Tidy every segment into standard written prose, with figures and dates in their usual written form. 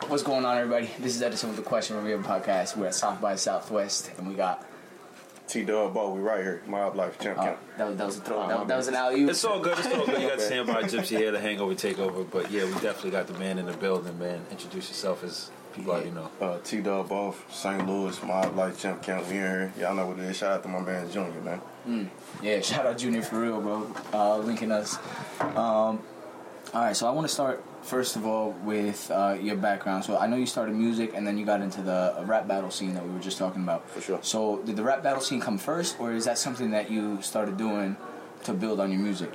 What's going on, everybody? This is Edison with the Question Review podcast. We're at South by Southwest, and we got T-Dub Bo. We right here. Mob Life Champ Camp. That was a throw. That was an alley-oop. It's all good. You got Standby Gypsy here, the Hangover Takeover. But yeah, we definitely got the man in the building, man. Introduce yourself as people already know. T-Dub Bo, St. Louis, Mob Life Champ Camp. We in here. Y'all know what it is. Shout out to my man Junior, man. Yeah, shout out Junior for real, bro. Linking us. All right, so I want to start first of all with your background. So I know you started music and then you got into the rap battle scene that we were just talking about. For sure. So did the rap battle scene come first, or is that something that you started doing to build on your music?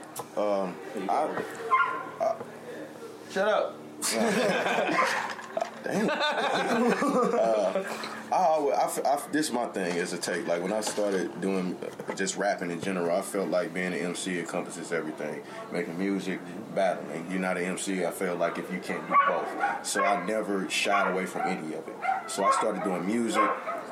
Shut up. Damn. This is my thing as a take. Like when I started doing just rapping in general, I felt like being an MC encompasses everything. Making music, battling. You're not an MC. I felt like if you can't do both. So I never shied away from any of it. So I started doing music,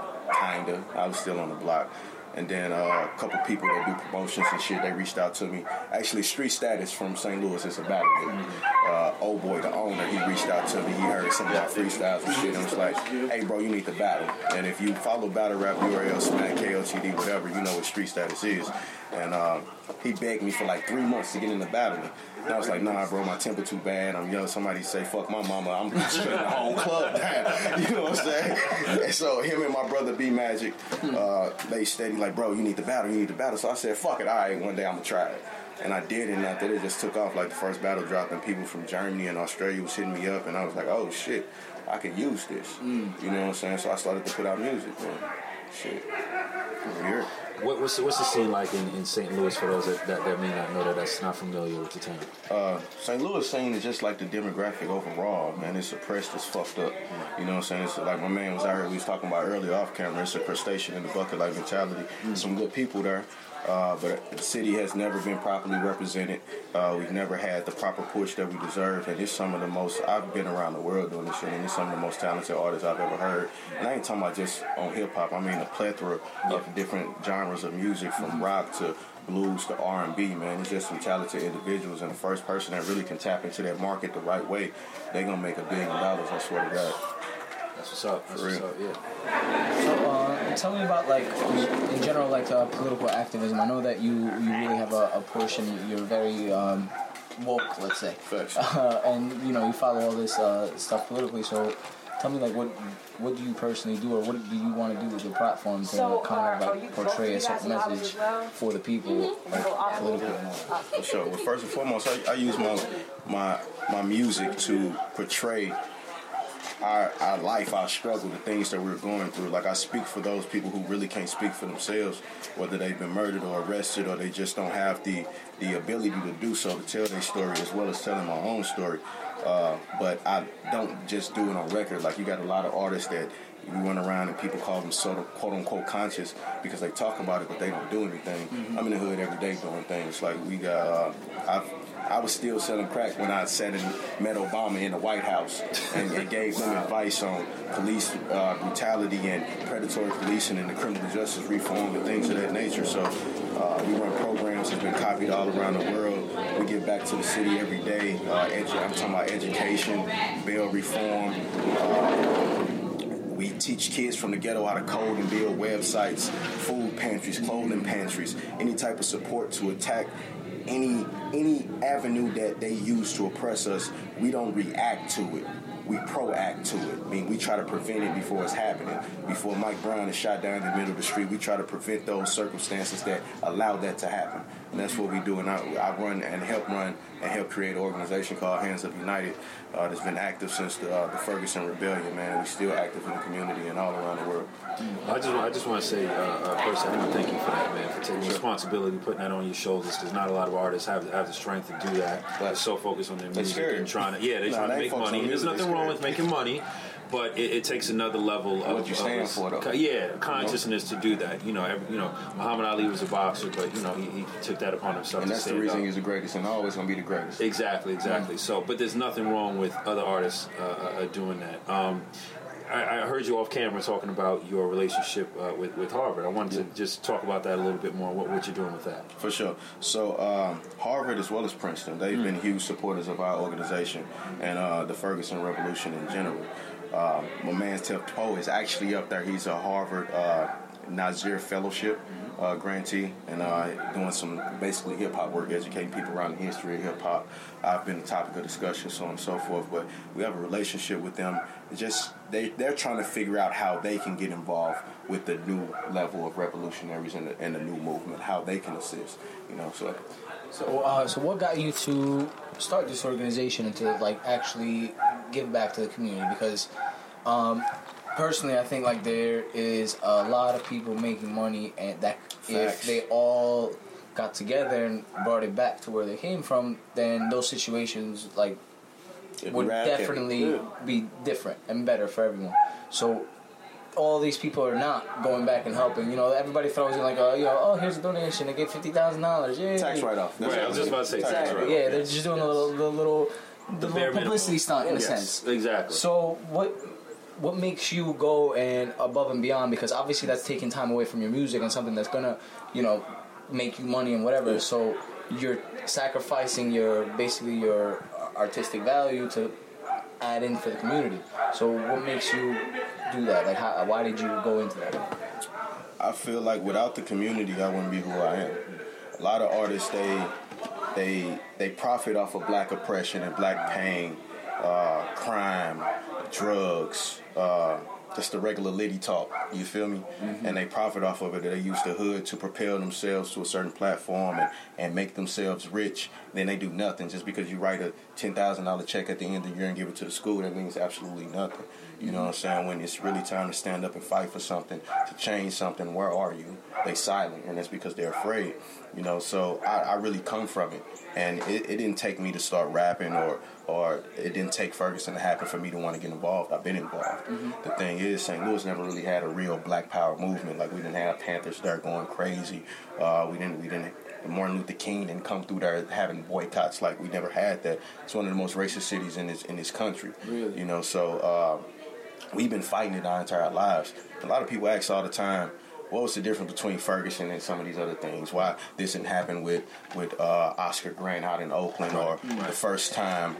kinda. I was still on the block. And then a couple people that do promotions and shit, they reached out to me. Actually, Street Status from St. Louis is a battle nigga. Old boy, the owner, he reached out to me. He heard some of my freestyles and shit and was like, hey, bro, you need to battle. And if you follow Battle Rap URL, Smack, KOTD, whatever, you know what Street Status is. And he begged me for like 3 months to get into battling. And I was like, nah, bro, my temper too bad. I'm young. Somebody say, fuck my mama. I'm shutting the whole club down. You know what I'm saying? And so him and my brother B-Magic, they steady like, bro, you need to battle. So I said, fuck it. All right, one day I'm going to try it. And I did, and after that, it just took off. Like the first battle dropped, and people from Germany and Australia was hitting me up, and I was like, oh, shit, I could use this. You know what I'm saying? So I started to put out music, man. Shit. Weird. What's the scene like in St. Louis for those that may not know that's not familiar with the town? St. Louis scene is just like the demographic overall, man. It's suppressed, it's fucked up. You know what I'm saying? It's like my man was out here, we was talking about earlier off camera. It's a crustacean in the bucket like mentality. Some good people there. But the city has never been properly represented. We've never had the proper push that we deserve, and it's some of the most, I've been around the world doing this shit, and it's some of the most talented artists I've ever heard. And I ain't talking about just on hip-hop, I mean a plethora of different genres of music, from rock to blues to R&B, man. It's just some talented individuals, and the first person that really can tap into that market the right way, they gonna make $1 billion, I swear to God. That's what's up. For real. Yeah. So tell me about, like, in general, like political activism. I know that you really have a portion. You're very woke, let's say, and you follow all this stuff politically. So tell me, like, what do you personally do, or what do you want to do with your platform to kind of like portray a certain message for the people, like politically and all that? For sure. Well, first and foremost, I use my music to portray our life, our struggle, the things that we're going through. Like, I speak for those people who really can't speak for themselves, whether they've been murdered or arrested, or they just don't have the ability to do so, to tell their story, as well as telling my own story. But I don't just do it on record. Like, you got a lot of artists that you run around and people call them sort of quote-unquote conscious because they talk about it, but they don't do anything. I'm in the hood every day doing things. Like, we got, I was still selling crack when I sat and met Obama in the White House and gave them advice on police brutality and predatory policing and the criminal justice reform and things of that nature. So we run programs that's been copied all around the world. We give back to the city every day. I'm talking about education, bail reform. We teach kids from the ghetto how to code and build websites, food pantries, clothing pantries, any type of support to attack any avenue that they use to oppress us. We don't react to it. We proact to it. I mean, we try to prevent it before it's happening. Before Mike Brown is shot down in the middle of the street, we try to prevent those circumstances that allow that to happen. And that's what we do. And I run and help create an organization called Hands Up United that's been active since the Ferguson Rebellion, man. And we're still active in the community and all around the world. I just want to say, first, I want to thank you for that, man, for taking responsibility, putting that on your shoulders, because not a lot of artists have the strength to do that. They're so focused on their music and trying to, they're trying to make money. And there's nothing wrong with making money, but it takes another level of what you stand for, though. Consciousness to do that. Muhammad Ali was a boxer, but he took that upon himself. And that's the reason he's the greatest, and always gonna be the greatest. Exactly. So, but there's nothing wrong with other artists doing that. I heard you off camera talking about your relationship with Harvard. I wanted to just talk about that a little bit more. What you're doing with that? For sure. So Harvard as well as Princeton, they've been huge supporters of our organization and the Ferguson Revolution in general. My man Tef Poe is actually up there. He's a Harvard Nazir Fellowship grantee and doing some basically hip-hop work, educating people around the history of hip-hop. I've been a topic of discussion, so on and so forth, but we have a relationship with them. Just they're trying to figure out how they can get involved with the new level of revolutionaries and the new movement, how they can assist, So what got you to start this organization and to like actually give back to the community? Because personally, I think like there is a lot of people making money, and that if they all got together and brought it back to where they came from, then those situations like would definitely be different and better for everyone. So all these people are not going back and helping. Everybody throws in like, here's a donation. They get $50,000. Yeah, tax write-off. Right, I was just about to say tax write-off. Yeah, they're just doing the little publicity stunt in a sense. Exactly. So what makes you go and above and beyond? Because obviously that's taking time away from your music and something that's gonna, make you money and whatever. Yeah. So you're sacrificing your artistic value to add in for the community. So what makes you do that? Like, why did you go into that? I feel like without the community, I wouldn't be who I am. A lot of artists, they profit off of black oppression and black pain, crime, drugs, just the regular litty talk, you feel me? Mm-hmm. And they profit off of it. They use the hood to propel themselves to a certain platform and make themselves rich. Then they do nothing. Just because you write a $10,000 check at the end of the year and give it to the school, that means absolutely nothing. You know what I'm saying? When it's really time to stand up and fight for something, to change something, where are you? They silent, and that's because they're afraid. So I really come from it. And it didn't take me to start rapping or it didn't take Ferguson to happen for me to want to get involved. I've been involved. Mm-hmm. The thing is, St. Louis never really had a real black power movement. Like, we didn't have Panthers there going crazy. We didn't Martin Luther King didn't come through there having boycotts. Like, we never had that. It's one of the most racist cities in this country. Really? So we've been fighting it our entire lives. A lot of people ask all the time, what was the difference between Ferguson and some of these other things? Why this didn't happen with Oscar Grant out in Oakland, or the first time,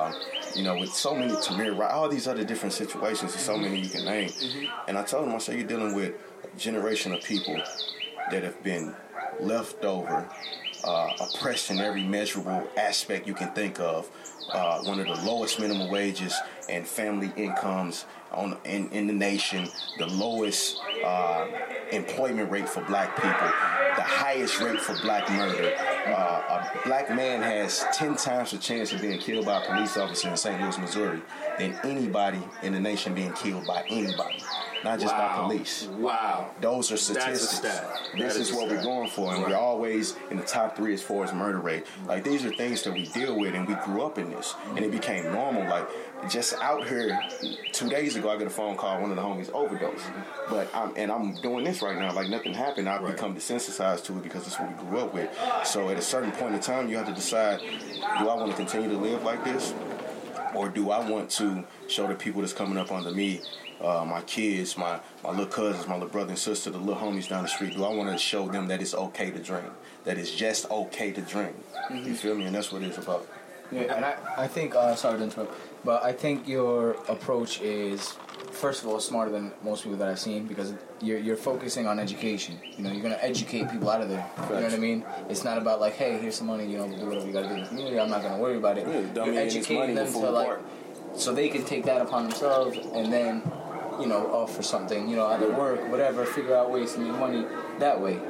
with so many Tamir Rice, all these other different situations, there's so many you can name. And I told him, I said, you're dealing with a generation of people that have been left over, oppressed in every measurable aspect you can think of, one of the lowest minimum wages and family incomes in the nation, the lowest employment rate for black people, the highest rate for black murder. A black man has 10 times the chance of being killed by a police officer in St. Louis, Missouri than anybody in the nation being killed by anybody, not just by police. Wow. Those are statistics. This is what we're going for, and we're always in the top 3 as far as murder rate. Like, these are things that we deal with, and we grew up in this, and it became normal. Like, just out here, 2 days ago, I got a phone call, one of the homies overdosed. But I'm doing this right now, like nothing happened. I've become desensitized to it because it's what we grew up with. So at a certain point in time, you have to decide, do I want to continue to live like this? Or do I want to show the people that's coming up under me, my kids, my little cousins, my little brother and sister, the little homies down the street, do I want to show them that it's okay to dream? That it's just okay to dream. Mm-hmm. You feel me? And that's what it's about. Yeah, and I think, sorry to interrupt, but I think your approach is, first of all, smarter than most people that I've seen, because you're focusing on education. You're going to educate people out of there. You know what I mean? It's not about like, hey, here's some money, do whatever you got to do in the community. I'm not going to worry about it. Yeah, you're educating them to so they can take that upon themselves and then, offer something, either work, whatever, figure out ways to make money that way.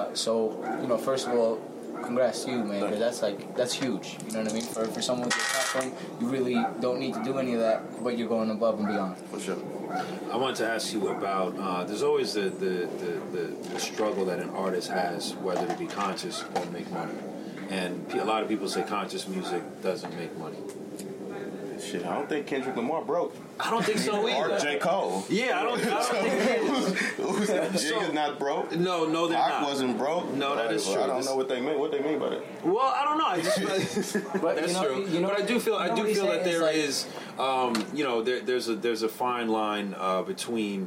So, first of all, congrats to you, man, because that's huge. You know what I mean? For someone with your platform, you really don't need to do any of that, but you're going above and beyond. For sure. I wanted to ask you about. There's always the struggle that an artist has, whether to be conscious or make money, and a lot of people say conscious music doesn't make money. Shit, I don't think Kendrick Lamar broke. I don't think so either. Or J. Cole. Yeah, I don't think Jigga's not broke. No, they're Pac not. wasn't broke. No, that is true. I don't know what they mean. What they mean by that? Well, I don't know. I just but that's true. But I do feel that there is, there's a fine line between,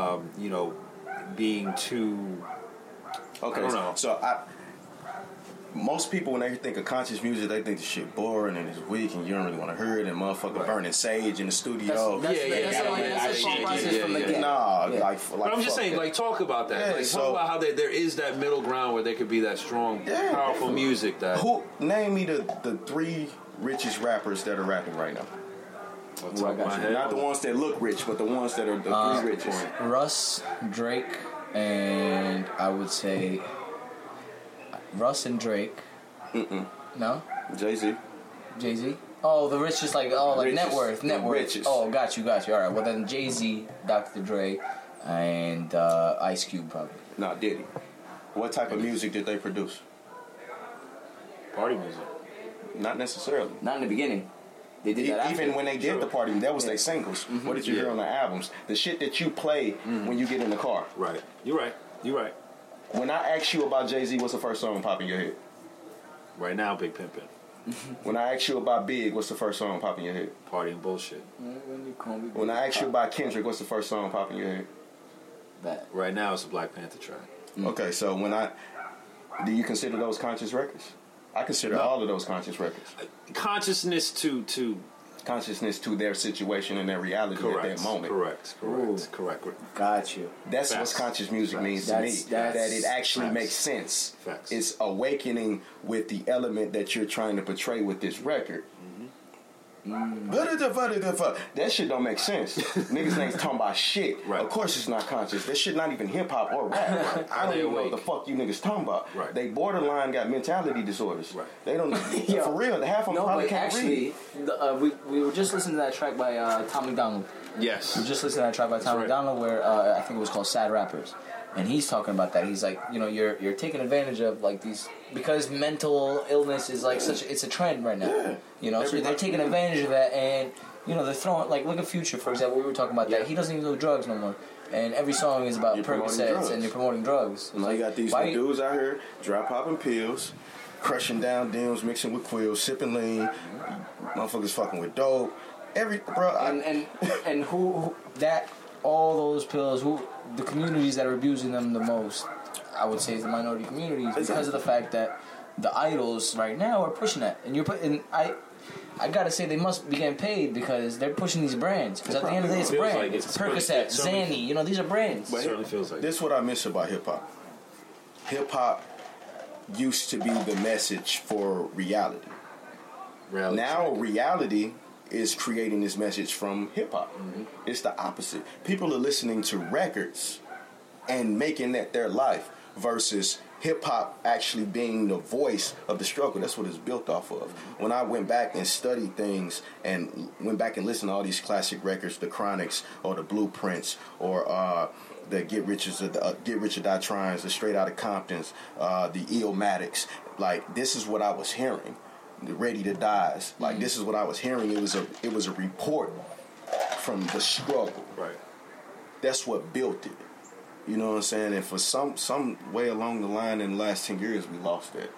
being too. Okay, I don't know. So most people, when they think of conscious music, they think the shit boring and it's weak and you don't really want to hear it and motherfucker burning sage in the studio. That's a thought process from the get. Nah, yeah. But I'm just saying, like, talk about that. Yeah, like, so, talk about how there is that middle ground where there could be that strong, powerful music that. Name me the 3 richest rappers that are rapping right now. Not the ones that look rich, but the ones that are the 3 richest. Russ, Drake, and I would say Russ and Drake. No? Jay-Z. Jay-Z? Oh, the richest, richest. Net worth. Richest. Oh, got you. All right, well then Jay-Z, Dr. Dre, and Ice Cube probably. Nah, Diddy. What type of music did they produce? Party music. Not necessarily. Not in the beginning. They did that even when they did the party, that was their singles. Mm-hmm. What did you hear on the albums? The shit that you play when you get in the car. Right. You're right. When I ask you about Jay-Z, what's the first song pop in your head? Right now, Big Pimpin'. When I ask you about Big, what's the first song pop in your head? Party and Bullshit. When I ask you about Kendrick, what's the first song pop in your head? That. Right now, it's a Black Panther track. Okay, so do you consider those conscious records? I consider all of those conscious records. Consciousness to their situation and their reality at that moment. Correct. Got you. That's what conscious music means to me. That it actually makes sense. Facts. It's awakening with the element that you're trying to portray with this record. That shit don't make sense. Niggas ain't talking about shit. Right. Of course it's not conscious. That shit not even hip hop or rap. I don't even know what the fuck you niggas talking about. Right. They borderline got mentality disorders. Right. They don't for real. Half of them probably can't read. We were just listening to that track by Tom McDonald. Yes. We just listened to that track by Tom McDonald where I think it was called Sad Rappers. And he's talking about that. He's like, you're taking advantage of like these because mental illness is like it's a trend right now. So they're taking advantage of that, and they're throwing look at Future for example. We were talking about that. He doesn't even do drugs no more, and every song is about Percocets and you're promoting drugs. Now you got these dudes out here dry popping pills, crushing down dems, mixing with quills, sipping lean, motherfuckers fucking with dope. And who that all those pills the communities that are abusing them the most, I would say, is the minority communities because of the fact that the idols right now are pushing that, and I gotta say they must be getting paid because they're pushing these brands. Because at the end of the day, it's a brand. It's Percocet, Xanny. These are brands. But it certainly feels like this is what I miss about hip hop. Hip hop used to be the message for reality. Now reality is creating this message from hip hop. It's the opposite. People are listening to records and making that their life versus hip hop actually being the voice of the struggle. That's what it's built off of. When I went back and studied things and went back and listened to all these classic records, the Chronics or the Blueprints or the Get Rich or Die Trying, the Straight Outta Comptons, the Illmatics, this is what I was hearing. The Ready to Dies, this is what I was hearing. It was a report from the struggle. Right. That's what built it. You know what I'm saying? And for some way along the line in the last 10 years, we lost that.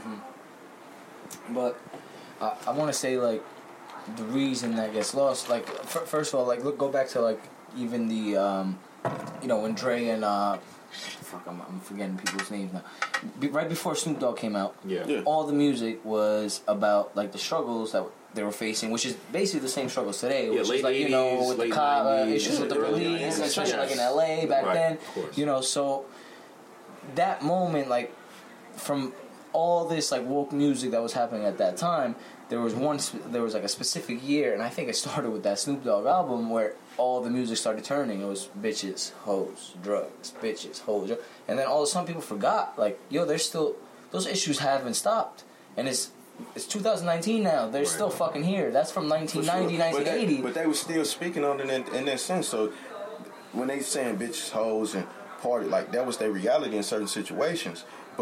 But I want to say the reason that gets lost. First of all, go back to even the when Dre and I'm forgetting people's names now. Right before Snoop Dogg came out, all the music was about the struggles that they were facing, which is basically the same struggles today. Which is 80s, with the car issues with the police, especially in LA back then. So that moment, from all this woke music that was happening at that time, there was a specific year, and I think it started with that Snoop Dogg album where all the music started turning. It was bitches, hoes, drugs, bitches, hoes, and then all of a sudden people forgot. There's still those issues haven't stopped, and it's 2019 now. They're still fucking here. That's from 1990, 1980. But they were still speaking on it in that sense. So when they saying bitches, hoes, and party, that was their reality in certain situations. But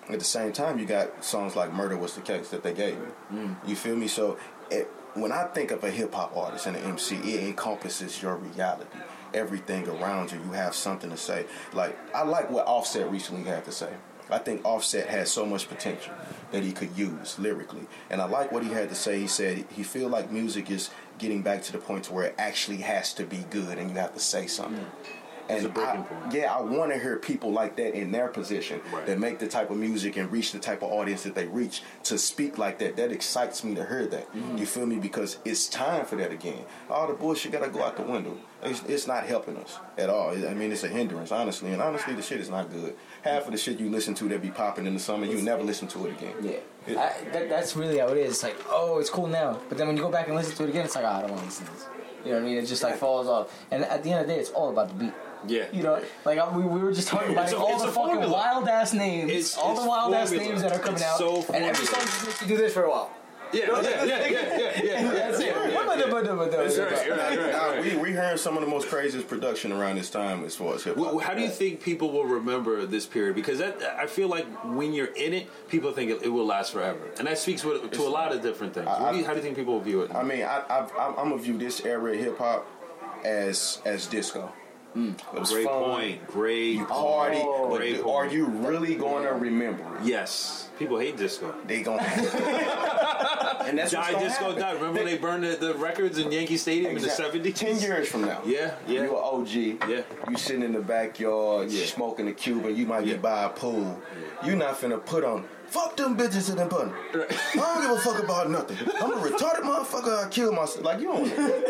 at the same time, you got songs like Murder Was the Case that they gave me. You feel me? So when I think of a hip-hop artist and an MC, it encompasses your reality. Everything around you, you have something to say. Like, I like what Offset recently had to say. I think Offset has so much potential that he could use lyrically. And I like what he had to say. He said he feel like music is getting back to the point to where it actually has to be good and you have to say something. And it's a breaking point. I want to hear people like that in their position that make the type of music and reach the type of audience that they reach to speak like that. That excites me to hear that. You feel me? Because it's time for that again. All the bullshit got to go out the window. It's not helping us at all. I mean, it's a hindrance, honestly. And honestly, the shit is not good. Half of the shit you listen to that be popping in the summer, you never listen to it again. Yeah. That's really how it is. It's like, oh, it's cool now. But then when you go back and listen to it again, it's like, oh, I don't want to listen to this. You know what I mean? It just like falls off. And at the end of the day, it's all about the beat. Yeah. You know, like we were just talking about all the fucking wild ass names. All the wild ass names that are coming out. And every song just makes you do this for a while. Yeah. That's it. We hearing some of the most craziest production around this time as far as hip hop. How do you think people will remember this period? Because I feel like when you're in it, people think it will last forever, and that speaks to a lot of different things. How do you think people will view it? I mean, I'm gonna view this era of hip hop as disco. It was Great fun. point. Great You party, but Great are point. you really going to remember it? Yes. People hate disco. They gonna and that's what's Die gonna disco happen. die. Remember they burned the records in Yankee Stadium in the 70s? 10 years from now. Yeah. You an OG. Yeah. You sitting in the backyard, smoking a Cuban. You might be by a pool. You not finna put on, fuck them bitches in them button. I don't give a fuck about nothing. I'm a retarded motherfucker. I kill myself. Like, you don't.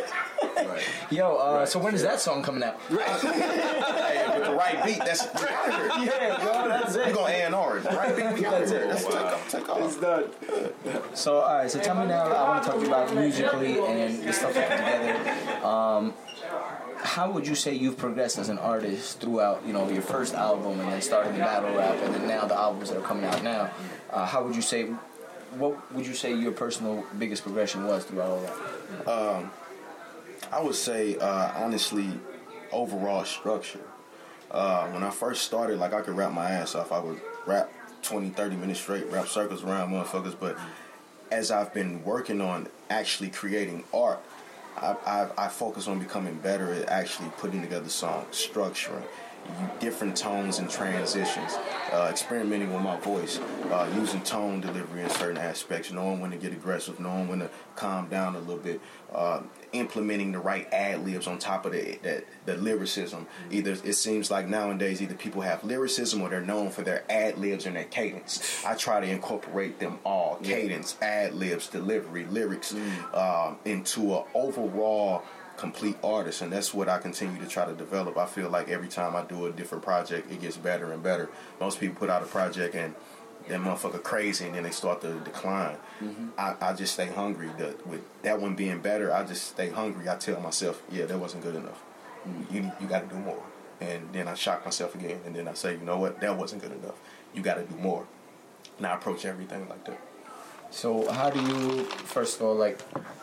Yo, so when is that song coming out? Hey, with the right beat, that's Yeah, bro, that's it. We're gonna A&R it. Right beat, That's it. Let's take off. It's done. So, all right. So, tell me now. I want to talk to you about musically and the stuff you put together. How would you say you've progressed as an artist throughout, your first album and then starting the battle rap and then now the albums that are coming out now? What would you say your personal biggest progression was throughout all that? I would say, honestly, overall structure. When I first started, like, I could rap my ass off. I would rap 20, 30 minutes straight, rap circles around motherfuckers. But as I've been working on actually creating art, I focus on becoming better at actually putting together songs, structuring, different tones and transitions, experimenting with my voice, using tone delivery in certain aspects, knowing when to get aggressive, knowing when to calm down a little bit, implementing the right ad-libs on top of the lyricism. Either it seems like nowadays either people have lyricism or they're known for their ad-libs and their cadence. I try to incorporate them all, cadence, ad-libs, delivery, lyrics, into an overall complete artist, and that's what I continue to try to develop. I feel like every time I do a different project, it gets better and better. Most people put out a project and that motherfucker crazy, and then they start to decline. I just stay hungry. With that one being better, I just stay hungry. I tell myself, yeah, that wasn't good enough. You got to do more. And then I shock myself again, and then I say, you know what, that wasn't good enough. You got to do more. And I approach everything like that. So how do you, first of all, like,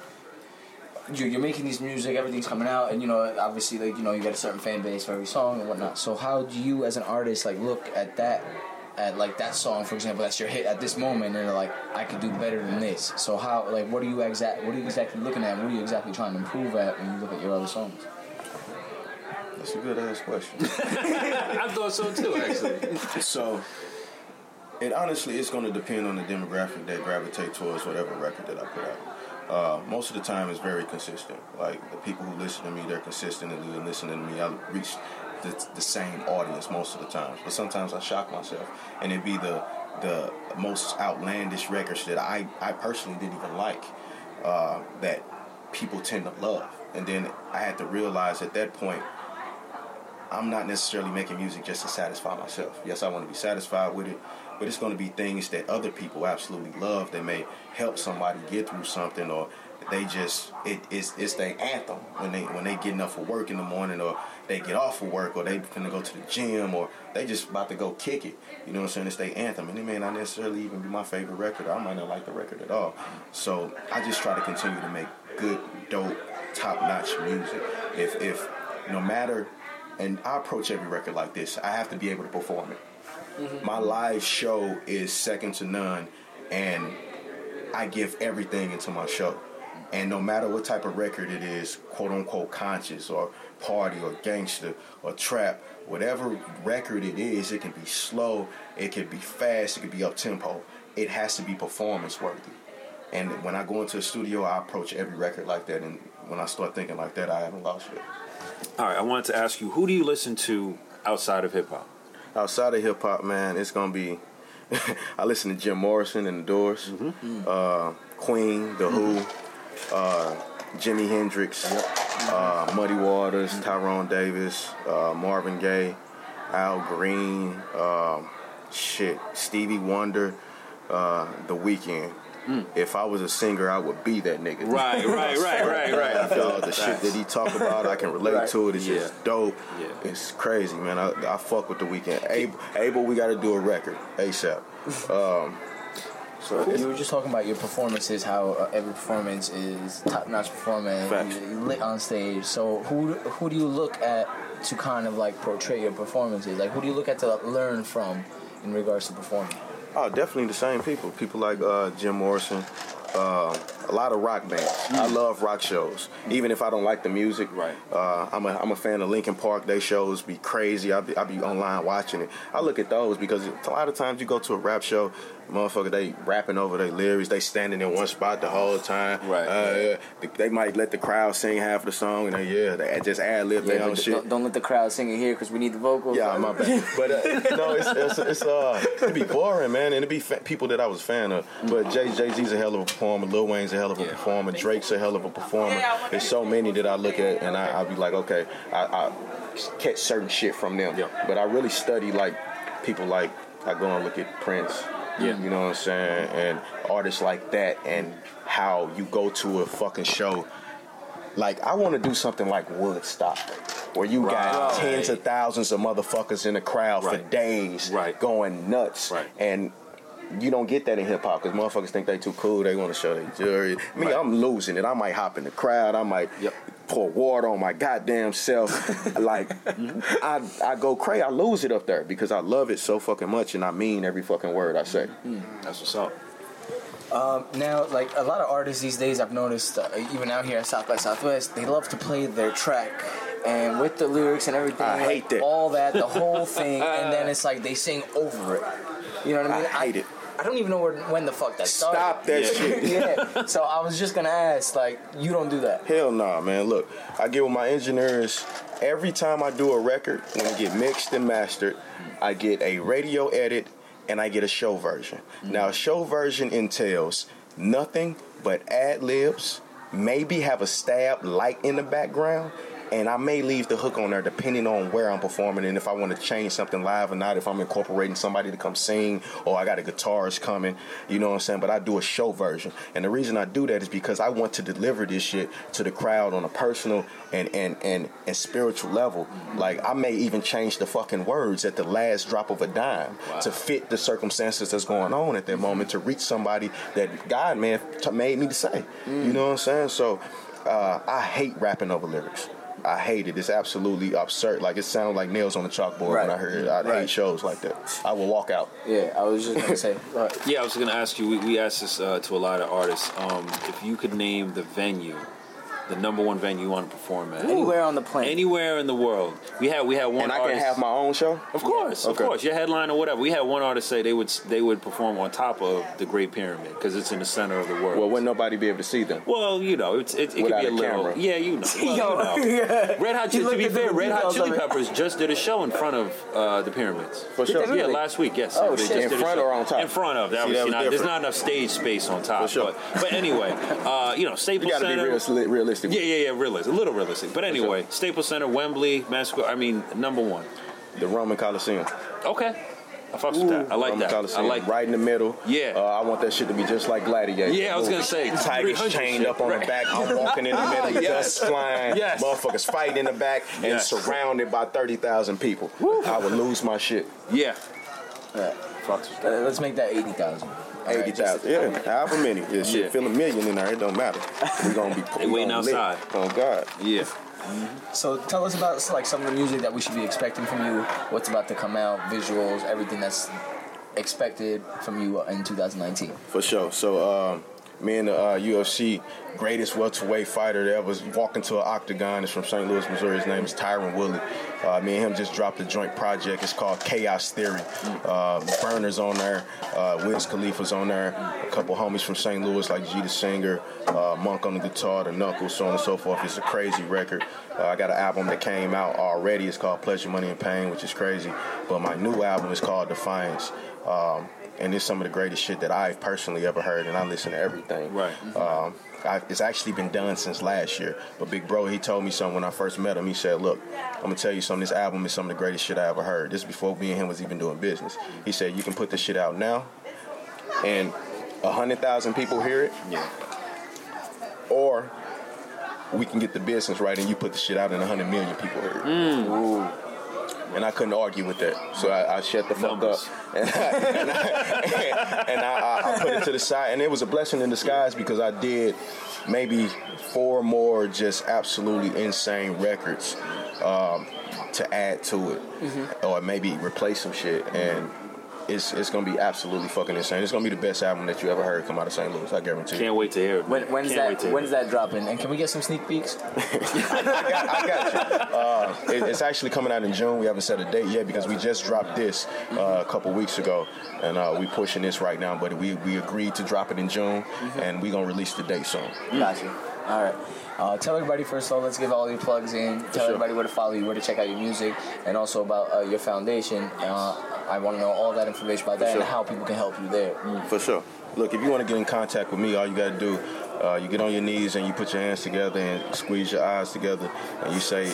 you're making these music, everything's coming out, and obviously, like, you got a certain fan base for every song and whatnot. So how do you, as an artist, like, look at that, like that song, for example, that's your hit at this moment, and you're like, I could do better than this. So how, like, what are you exactly looking at? What are you exactly trying to improve at when you look at your other songs? That's a good ass question. I thought so too, actually. So, it honestly, it's going to depend on the demographic that gravitate towards whatever record that I put out. Most of the time, it's very consistent. Like, the people who listen to me, they're consistently listening to me. I reach the same audience most of the time. But sometimes I shock myself, and it be the most outlandish records that I personally didn't even like, that people tend to love. And then I had to realize at that point, I'm not necessarily making music just to satisfy myself. Yes, I want to be satisfied with it, but it's going to be things that other people absolutely love that may help somebody get through something, or they just it's their anthem when they getting up for work in the morning, or they get off of work, or they finna go to the gym, or they just about to go kick it. You know what I'm saying? It's their anthem, and it may not necessarily even be my favorite record. I might not like the record at all. So I just try to continue to make good, dope, top-notch music. If no matter. And I approach every record like this. I have to be able to perform it. Mm-hmm. My live show is second to none, and I give everything into my show. And no matter what type of record it is, quote unquote conscious or party or gangster or trap, whatever record it is, it can be slow, it can be fast, it can be up tempo. It has to be performance worthy. And when I go into a studio, I approach every record like that. And when I start thinking like that, I haven't lost it. All right, I wanted to ask you, who do you listen to outside of hip hop? Outside of hip hop, man, it's gonna be. I listen to Jim Morrison and the Doors, Queen, The Who, Jimi Hendrix, Muddy Waters, Tyrone Davis, Marvin Gaye, Al Green, Stevie Wonder, The Weeknd. If I was a singer, I would be that nigga. Right. I feel the shit that he talked about, I can relate to it. It's just dope. Yeah. It's crazy, man. I fuck with The Weeknd. Abel, we got to do a record ASAP. So you were just talking about your performances, how every performance is top-notch performance, lit on stage. So who do you look at to kind of like portray your performances? Like, who do you look at to learn from in regards to performing? Oh, definitely the same people. People like Jim Morrison, a lot of rock bands. I love rock shows, even if I don't like the music. Right. I'm a fan of Linkin Park. They shows be crazy. I be online watching it. I look at those because a lot of times you go to a rap show, motherfucker, they rapping over their lyrics. They standing in one spot the whole time. Right. They might let the crowd sing half the song, and they just ad lib their own shit. Don't let the crowd sing it here because we need the vocals. Yeah, my bad. But no, it'd be boring, man, and it'd be people that I was a fan of. But Jay-Z's a hell of a performer. Lil Wayne's a hell of a performer. Drake's a hell of a performer. There's so many that I look at, and I'll be like, okay, I catch certain shit from them. Yeah. But I really study like people like I go and look at Prince. Yeah. You know what I'm saying? And artists like that, and how you go to a fucking show. Like, I want to do something like Woodstock, where you got tens of thousands of motherfuckers in the crowd for days going nuts. Right. And you don't get that in hip-hop because motherfuckers think they too cool. They want to show their jewelry. I'm losing it. I might hop in the crowd. I might pour water on my goddamn self. Like, I go crazy. I lose it up there because I love it so fucking much, and I mean every fucking word I say. That's what's up. Now, like a lot of artists these days, I've noticed, even out here at South by Southwest, they love to play their track, and with the lyrics and everything, I hate that. All that, the whole thing, and then it's like they sing over it. You know what I mean? I hate it. I don't even know when the fuck that started. Stop that shit. Yeah. So I was just gonna ask, like, you don't do that? Hell nah, man. Look, I get with my engineers every time I do a record. When it get mixed and mastered, I get a radio edit and I get a show version. Now, a show version entails nothing but ad libs. Maybe have a stab light in the background. And I may leave the hook on there depending on where I'm performing and if I want to change something live or not, if I'm incorporating somebody to come sing or I got a guitarist coming, you know what I'm saying? But I do a show version. And the reason I do that is because I want to deliver this shit to the crowd on a personal and spiritual level. Like, I may even change the fucking words at the last drop of a dime to fit the circumstances that's going on at that moment to reach somebody that God, man, made me to say. You know what I'm saying? So I hate rapping over lyrics. I hate it. It's absolutely absurd. Like, it sounded like nails on the chalkboard when I heard it. I hate shows like that. I will walk out. Yeah, I was just going to say. Yeah, I was going to ask you, we asked this to a lot of artists. If you could name the venue, the number one venue you want to perform at. Anywhere on the planet. Anywhere in the world. We had one and artist. I can have my own show? Of course, of course. Your headline or whatever. We had one artist say they would perform on top of the Great Pyramid because it's in the center of the world. Well, wouldn't nobody be able to see them? Well, you know, it could be a little. Camera. Yeah, you know. Well, you know. Red Hot Chili Peppers just did a show in front of the pyramids. For sure. Yeah, last week. Yes. Oh, shit. In front or on top? In front of. There's not enough stage space on top. For sure. But anyway, Staples Center. You got to be realistic. Yeah, realistic. A little realistic. But anyway, Staples Center, Wembley, number one. The Roman Coliseum. Okay. I fucks with that. I like that. Coliseum, I like right in the middle. Yeah. I want that shit to be just like Gladiator. Yeah, I was gonna say Tigers chained up on the back. I'm walking in the middle, dust flying. Yes. Motherfuckers fighting in the back and surrounded by 30,000 people. I would lose my shit. Yeah. Fucks with that. Let's make that 80,000. 80,000. Yeah, however many. Shit, fill $1 million in there. It don't matter. We're gonna be. They waiting outside. Oh God. Yeah. So tell us about like some of the music that we should be expecting from you. What's about to come out, visuals, everything that's expected from you in 2019. For sure. So me and the UFC greatest welterweight fighter that ever walked into an octagon is from St. Louis, Missouri. His name is Tyron Woodley. Me and him just dropped a joint project. It's called Chaos Theory. Burner's on there. Wiz Khalifa's on there. A couple homies from St. Louis like G the Singer, Monk on the guitar, the Knuckles, so on and so forth. It's a crazy record. I got an album that came out already. It's called Pleasure, Money, and Pain, which is crazy. But my new album is called Defiance. And it's some of the greatest shit that I've personally ever heard, and I listen to everything. Right. It's actually been done since last year. But Big Bro, he told me something when I first met him. He said, look, I'm going to tell you something. This album is some of the greatest shit I ever heard. This is before me and him was even doing business. He said, you can put this shit out now, and 100,000 people hear it. Yeah. Or we can get the business right, and you put the shit out, and 100 million people hear it. Ooh. And I couldn't argue with that. So I shut the fuck up. And I put it to the side. And it was a blessing in disguise because I did maybe 4 more just absolutely insane records to add to it. Or maybe replace some shit. And it's going to be absolutely fucking insane. It's going to be the best album that you ever heard come out of St. Louis. I guarantee you. Can't wait to hear it. When's that dropping? And can we get some sneak peeks? I got you. It's actually coming out in June. We haven't set a date yet because we just dropped this a couple weeks ago. And we pushing this right now. But we agreed to drop it in June. And we're going to release the date soon. Gotcha. All right. Tell everybody first of all, let's give all your plugs in. Tell everybody where to follow you, where to check out your music, and also about your foundation. I want to know all that information about that and how people can help you there. For sure. Look, if you want to get in contact with me, all you got to do, you get on your knees and you put your hands together and squeeze your eyes together and you say,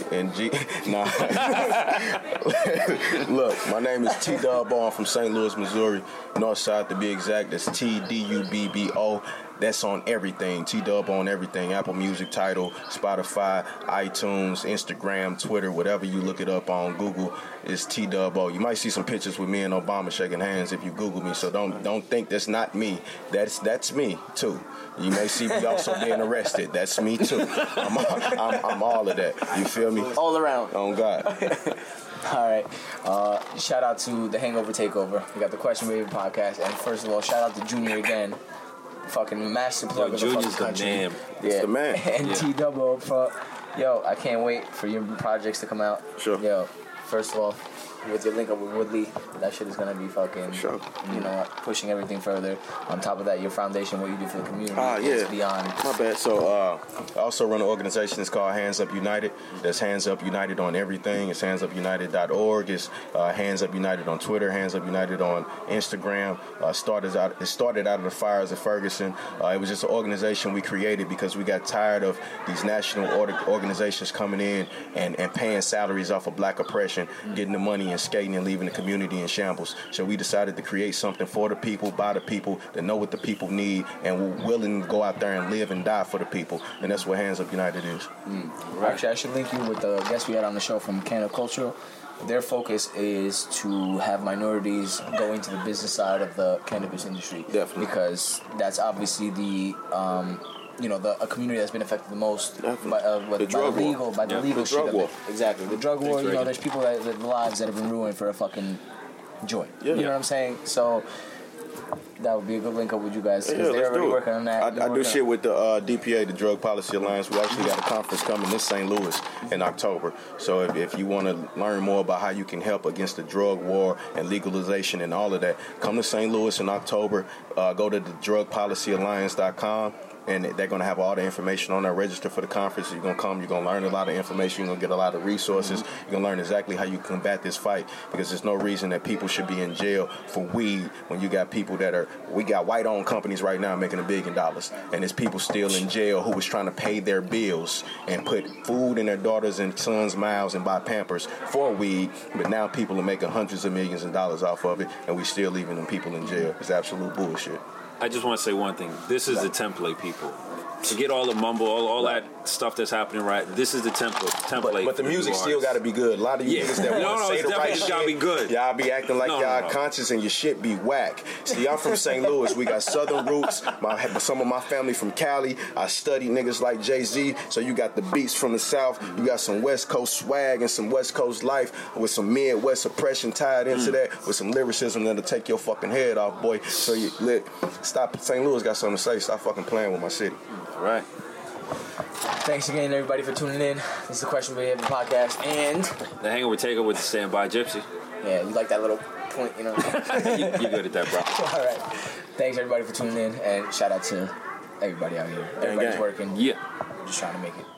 Look, my name is T Dub Ball from St. Louis, Missouri, North Side to be exact. That's TDUBBO. That's on everything. T-Dub on everything. Apple Music, Tidal, Spotify, iTunes, Instagram, Twitter, whatever you look it up on Google is T-Dub-O. You might see some pictures with me and Obama shaking hands if you Google me, so don't think that's not me. That's me, too. You may see me also being arrested. That's me, too. I'm all of that. You feel me? All around. On God. All right. Shout out to the Hangover Takeover. We got the Question Wave podcast. And first of all, shout out to Junior again. Fucking master plug of the fucking country. Man. Yeah, the man. And T-Double for I can't wait for your projects to come out. Sure. Yo, first of all, with your link up with Woodley, that shit is gonna be fucking pushing everything further. On top of that, your foundation, what you do for the community is beyond. My bad. So I also run an organization. It's called Hands Up United. That's Hands Up United on everything. It's handsupunited.org. It's Hands Up United on Twitter. Hands Up United on Instagram. It started out of the fires of Ferguson. It was just an organization we created because we got tired of these national organizations coming in and paying salaries off of black oppression, getting the money and skating and leaving the community in shambles. So we decided to create something for the people, by the people, that know what the people need, and we're willing to go out there and live and die for the people. And that's what Hands Up United is. Actually, I should link you with the guest we had on the show from Canada Cultural. Their focus is to have minorities go into the business side of the cannabis industry. Definitely. Because that's obviously the a community that's been affected the most by the legal shit of it. Exactly. The drug war, there's people that live lives that have been ruined for a fucking joint. Yeah. You know what I'm saying? So that would be a good link up with you guys because they're already working on that. I do shit with the DPA, the Drug Policy Alliance. We actually got a conference coming in St. Louis in October. So if you want to learn more about how you can help against the drug war and legalization and all of that, come to St. Louis in October. Go to the drugpolicyalliance.com. And they're going to have all the information on there. Register for the conference. You're going to come. You're going to learn a lot of information. You're going to get a lot of resources. You're going to learn exactly how you combat this fight because there's no reason that people should be in jail for weed when you got people we got white-owned companies right now making $1 billion. And there's people still in jail who was trying to pay their bills and put food in their daughters' and sons' mouths and buy Pampers for weed. But now people are making hundreds of millions of dollars off of it, and we still leaving them people in jail. It's absolute bullshit. I just want to say one thing. This is the template, people. Forget all the mumble, all that stuff that's happening. Right, this is the template. But the music still got to be good. A lot of you niggas that want to say the right shit, gotta be good. Y'all be acting like y'all conscious and your shit be whack. See, I'm from St. Louis. We got Southern roots. Some of my family from Cali. I studied niggas like Jay-Z. So you got the beats from the South. You got some West Coast swag and some West Coast life with some Midwest oppression tied into that with some lyricism that'll take your fucking head off, boy. So you lit. Stop. St. Louis got something to say. Stop fucking playing with my city. All right. Thanks again, everybody, for tuning in. This is the Question We Have podcast, and the Hangover Takeover with the Standby Gypsy. Yeah, we like that little point, you know. You're good at that, bro. All right. Thanks, everybody, for tuning in, and shout out to everybody out here. Everybody's working. Yeah. We're just trying to make it.